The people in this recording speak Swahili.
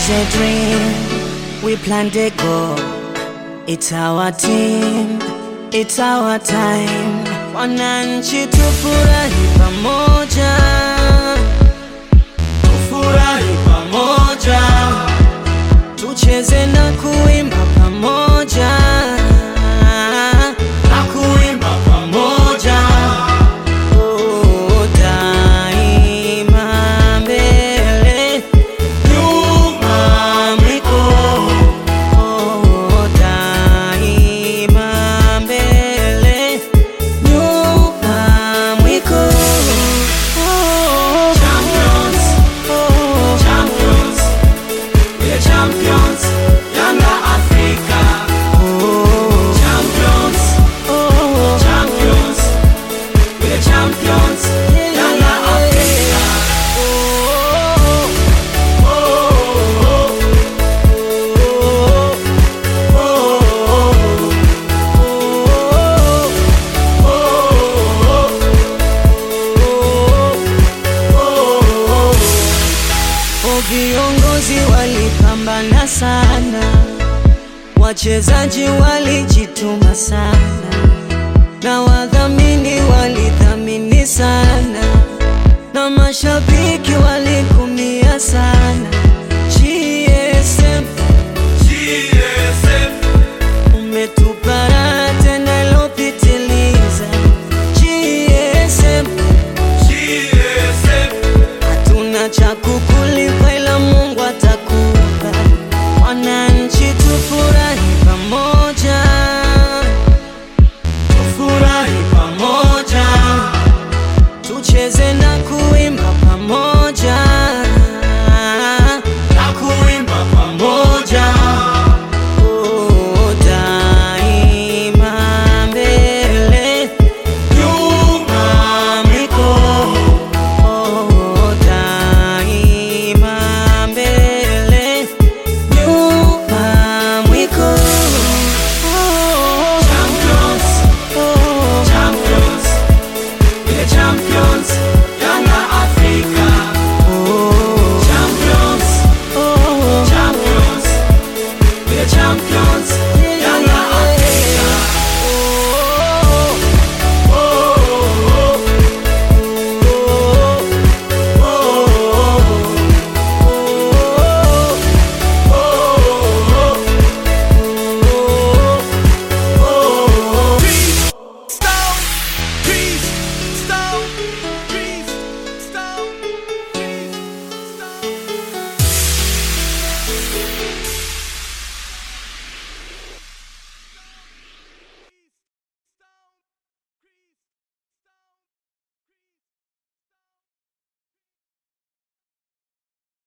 is a dream, we planned a goal. It's our team, it's our time. Wananchi tufurahi pamoja, tufurahi pamoja, tucheze na kuimba pamoja, na kuimba pamoja. Oh, daima mbele, nyuma mikono. Oh, daima mbele, nyuma mikono. Oh, champions, oh, champions, we're champions, Yanga Africa. Oh, champions, oh, champions, we're champions, Yanga Africa. Oh, oh, oh, oh, viongozi walipambana sana, wachezaji walijituma sana, na wadhamini walidhamini sana, na mashabiki walikumia sana.